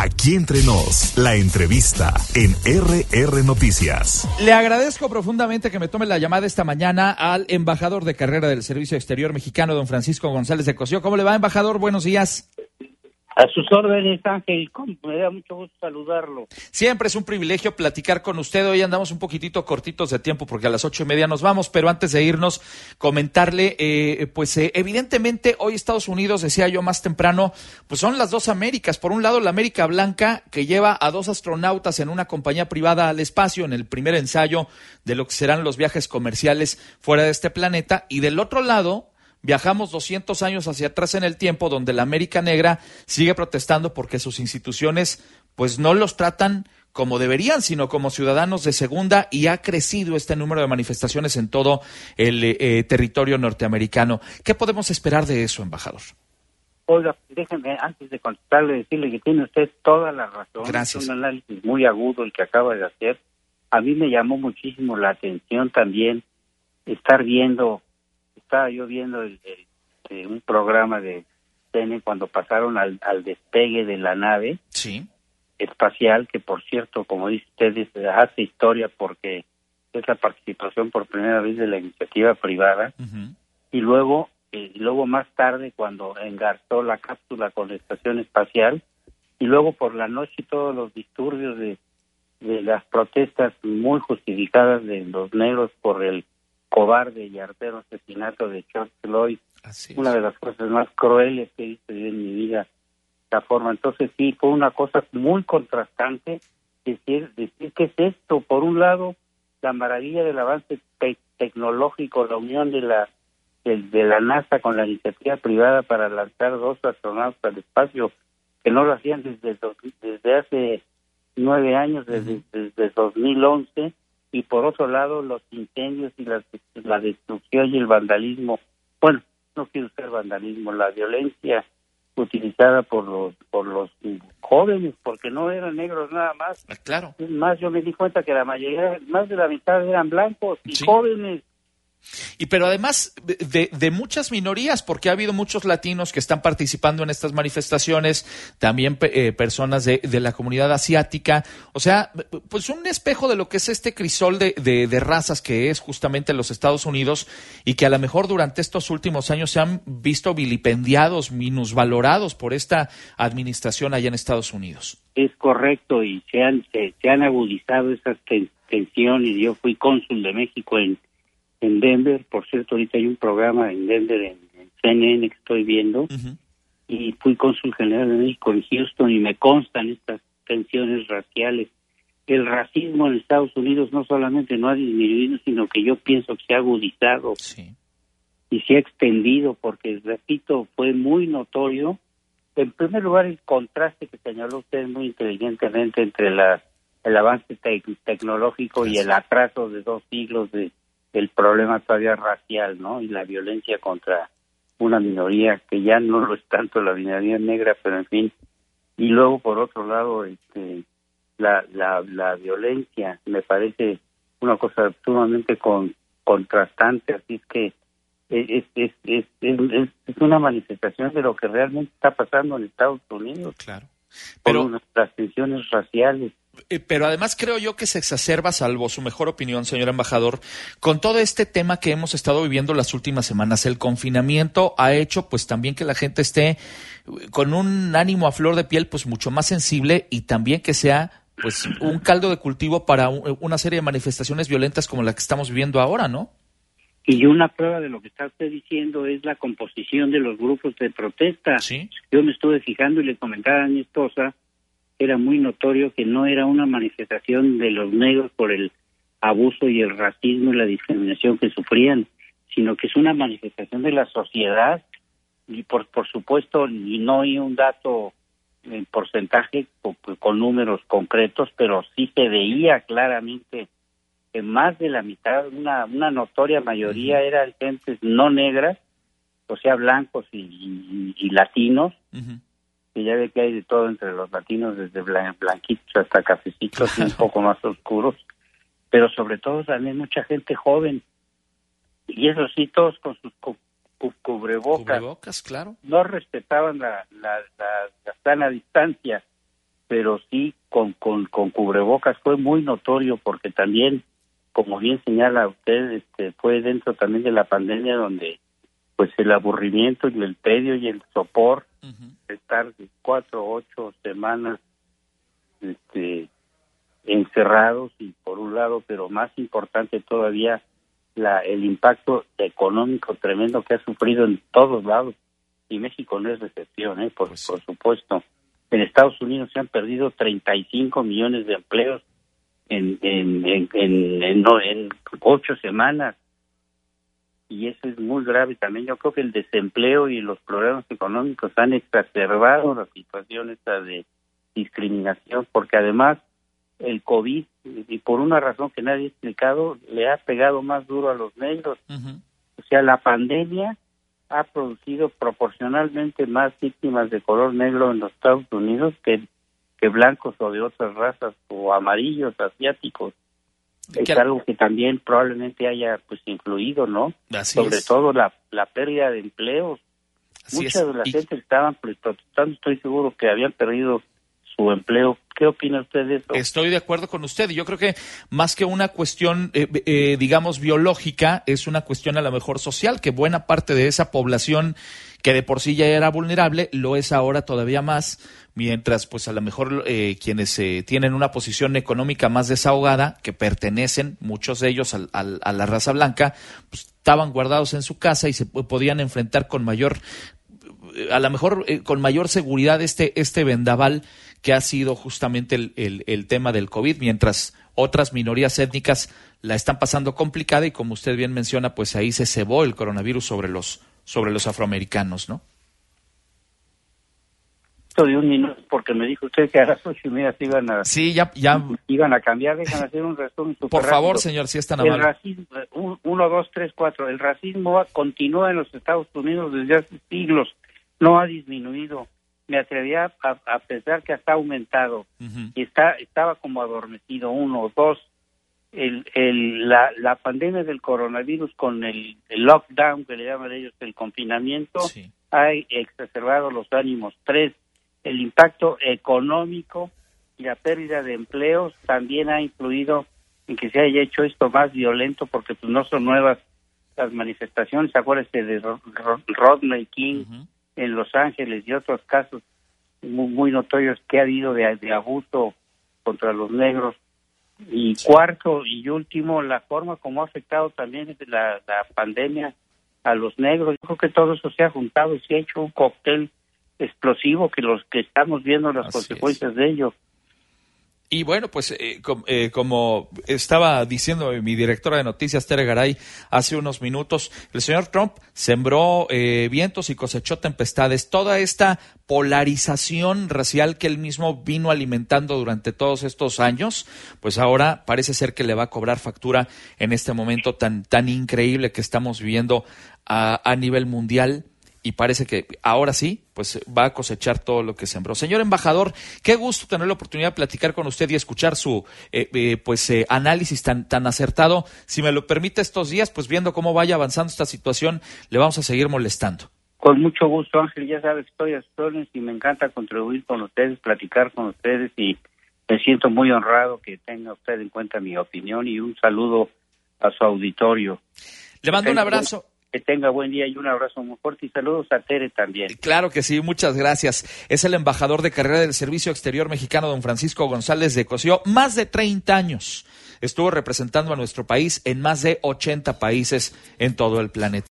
Aquí entre nos, la entrevista en RR Noticias. Le agradezco profundamente que me tome la llamada esta mañana al embajador de carrera del Servicio Exterior Mexicano, don Francisco González de Cosío. ¿Cómo le va, embajador? Buenos días. A sus órdenes, Ángel. Me da mucho gusto saludarlo. Siempre es un privilegio platicar con usted. Hoy andamos un poquitito cortitos de tiempo porque a las 8:30 nos vamos, pero antes de irnos, comentarle, evidentemente hoy Estados Unidos, decía yo más temprano, pues son las dos Américas. Por un lado, la América Blanca, que lleva a 2 astronautas en una compañía privada al espacio, en el primer ensayo de lo que serán los viajes comerciales fuera de este planeta, y del otro lado viajamos 200 años hacia atrás en el tiempo, donde la América Negra sigue protestando porque sus instituciones pues no los tratan como deberían, sino como ciudadanos de segunda, y ha crecido este número de manifestaciones en todo el territorio norteamericano. ¿Qué podemos esperar de eso, embajador? Oiga, déjeme, antes de contestarle, decirle que tiene usted toda la razón. Gracias. Es un análisis muy agudo el que acaba de hacer. A mí me llamó muchísimo la atención también estaba yo viendo un programa de CNN cuando pasaron al despegue de la nave espacial, que por cierto, como dice usted, hace historia porque es la participación por primera vez de la iniciativa privada. Uh-huh. Y luego más tarde, cuando engarzó la cápsula con la estación espacial, y luego por la noche todos los disturbios de las protestas muy justificadas de los negros por el cobarde y artero asesinato de George Floyd. Una de las cosas más crueles que he visto en mi vida, esta forma. Entonces sí, fue una cosa muy contrastante decir qué es esto. Por un lado, la maravilla del avance tecnológico, la unión de la NASA con la iniciativa privada para lanzar 2 astronautas al espacio, que no lo hacían desde hace 9 años, desde 2011, y por otro lado los incendios y la destrucción y el vandalismo, bueno, no quiero usar vandalismo, la violencia utilizada por los jóvenes, porque no eran negros nada más. Claro. Es más, yo me di cuenta que la mayoría, más de la mitad eran blancos y jóvenes. Y pero además de muchas minorías, porque ha habido muchos latinos que están participando en estas manifestaciones, también personas de la comunidad asiática, o sea, pues un espejo de lo que es este crisol de razas que es justamente los Estados Unidos, y que a lo mejor durante estos últimos años se han visto vilipendiados, minusvalorados por esta administración allá en Estados Unidos. Es correcto, y se han agudizado esas tensiones. Yo fui cónsul de México en Denver, por cierto, ahorita hay un programa en Denver en CNN que estoy viendo. Uh-huh. Y fui cónsul general de México en Houston, y me constan estas tensiones raciales. El racismo en Estados Unidos no solamente no ha disminuido, sino que yo pienso que se ha agudizado. Sí. Y se ha extendido, porque, repito, fue muy notorio. En primer lugar, el contraste que señaló usted muy inteligentemente entre el avance tecnológico y el atraso de 2 siglos del problema todavía racial, ¿no? Y la violencia contra una minoría que ya no lo es tanto la minoría negra, pero en fin. Y luego, por otro lado, la violencia me parece una cosa sumamente contrastante, así es que es una manifestación de lo que realmente está pasando en Estados Unidos. Claro. Pero las tensiones raciales. Pero además creo yo que se exacerba, salvo su mejor opinión, señor embajador, con todo este tema que hemos estado viviendo las últimas semanas. El confinamiento ha hecho pues también que la gente esté con un ánimo a flor de piel pues mucho más sensible, y también que sea pues un caldo de cultivo para una serie de manifestaciones violentas como la que estamos viviendo ahora, ¿no? Y una prueba de lo que está usted diciendo es la composición de los grupos de protesta. ¿Sí? Yo me estuve fijando y le comentaba a mi esposa, era muy notorio que no era una manifestación de los negros por el abuso y el racismo y la discriminación que sufrían, sino que es una manifestación de la sociedad, y por supuesto, y no hay un dato en porcentaje con números concretos, pero sí se veía claramente que más de la mitad, una notoria mayoría, eran gentes no negras, o sea, blancos y latinos. Uh-huh. Que ya ve que hay de todo entre los latinos, desde blanquitos hasta cafecitos y un poco más oscuros, pero sobre todo también mucha gente joven, y eso sí, todos con sus cubrebocas, claro. No respetaban la sana distancia, pero sí con cubrebocas. Fue muy notorio porque también, como bien señala usted, fue dentro también de la pandemia donde pues el aburrimiento y el tedio y el sopor de estar 4 o 8 semanas encerrados, y por un lado, pero más importante todavía, el impacto económico tremendo que ha sufrido en todos lados, y México no es excepción, por supuesto. En Estados Unidos se han perdido 35 millones de empleos en 8 semanas, y eso es muy grave también. Yo creo que el desempleo y los problemas económicos han exacerbado la situación esta de discriminación, porque además el COVID, y por una razón que nadie ha explicado, le ha pegado más duro a los negros. O sea, la pandemia ha producido proporcionalmente más víctimas de color negro en los Estados Unidos que blancos o de otras razas, o amarillos, asiáticos. Es algo que también probablemente haya pues influido, ¿no? Sobre todo la pérdida de empleos. Muchas de la gente estaban protestando, estoy seguro que habían perdido su empleo. ¿Qué opina usted de eso? Estoy de acuerdo con usted. Yo creo que más que una cuestión, digamos, biológica, es una cuestión a lo mejor social, que buena parte de esa población que de por sí ya era vulnerable, lo es ahora todavía más, mientras pues a lo mejor quienes tienen una posición económica más desahogada, que pertenecen, muchos de ellos, a la raza blanca, pues estaban guardados en su casa y se podían enfrentar con mayor, a lo mejor con mayor seguridad este vendaval que ha sido justamente el tema del COVID, mientras otras minorías étnicas la están pasando complicada, y como usted bien menciona, pues ahí se cebó el coronavirus sobre los afroamericanos, ¿no? De un minuto, porque me dijo usted que a las 8:30 se iban a... Sí, ya. Iban a cambiar. Déjame hacer un resumen súper Por favor, rápido. señor, si es tan amable. El racismo, 1, 2, 3, 4. El racismo continúa en los Estados Unidos desde hace siglos. No ha disminuido. Me atrevería a pensar que hasta ha aumentado. Y estaba como adormecido. 1, 2. La pandemia del coronavirus con el lockdown, que le llaman ellos, el confinamiento, ha exacerbado los ánimos. 3. El impacto económico y la pérdida de empleos también ha influido en que se haya hecho esto más violento, porque pues no son nuevas las manifestaciones. Acuérdese de Rodney King en Los Ángeles y otros casos muy notorios que ha habido de abuso contra los negros. Y cuarto y último, la forma como ha afectado también la pandemia a los negros. Yo creo que todo eso se ha juntado y se ha hecho un cóctel explosivo que los que estamos viendo las consecuencias de ello. Y bueno, pues como estaba diciendo mi directora de noticias, Tere Garay, hace unos minutos, el señor Trump sembró vientos y cosechó tempestades. Toda esta polarización racial que él mismo vino alimentando durante todos estos años, pues ahora parece ser que le va a cobrar factura en este momento tan increíble que estamos viviendo a nivel mundial. Y parece que ahora sí, pues va a cosechar todo lo que sembró. Señor embajador, qué gusto tener la oportunidad de platicar con usted y escuchar su análisis tan acertado. Si me lo permite, estos días, pues viendo cómo vaya avanzando esta situación, le vamos a seguir molestando. Con mucho gusto, Ángel. Ya sabes, estoy a sus órdenes y me encanta contribuir con ustedes, platicar con ustedes, y me siento muy honrado que tenga usted en cuenta mi opinión, y un saludo a su auditorio. Le mando un abrazo. Que tenga buen día y un abrazo muy fuerte, y saludos a Tere también. Claro que sí, muchas gracias. Es el embajador de carrera del Servicio Exterior Mexicano, don Francisco González de Cosío. Más de 30 años estuvo representando a nuestro país en más de 80 países en todo el planeta.